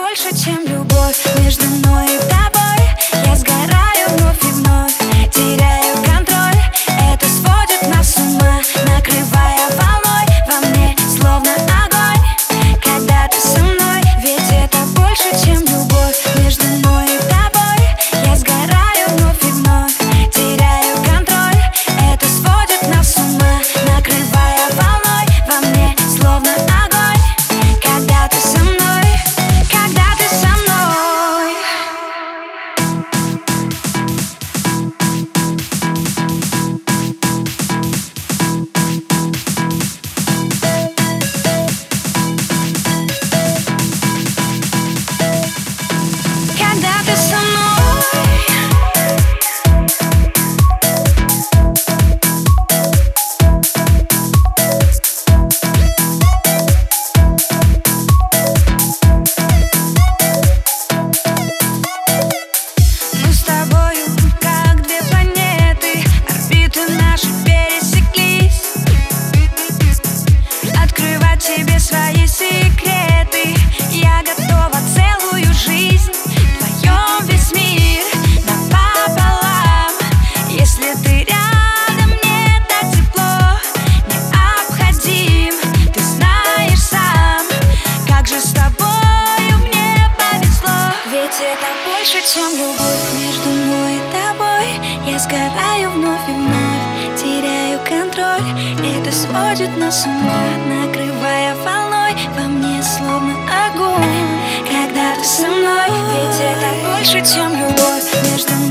больше, чем любовь между мной и тобой. Я сгораю вновь и вновь, теряю контроль. Это сводит нас с ума, накрывая волной. Во мне словно огонь, когда ты со мной. Ведь это больше, чем любовь между мной и тобой. Я сгораю вновь и вновь, теряю контроль. Это сводит нас с ума, накрывая волной. Во мне словно огонь, когда ты со мной, когда ты со мной. Когда ты со мной. Мы с тобою как две планеты, орбиты наши пересеклись. Открывать тебе свои секреты, я готова целую жизнь. Вдвоем весь мир напополам. Если ты рядом, мне так тепло, необходим. Ты знаешь сам, как же с тобою мне повезло. Ведь это больше, чем любовь между мной и тобой. Я сгораю вновь и вновь, теряю контроль. Это сводит нас с ума, накрывая волной. Во мне словно огонь, когда ты со мной. Ведь это больше, чем любовь между мной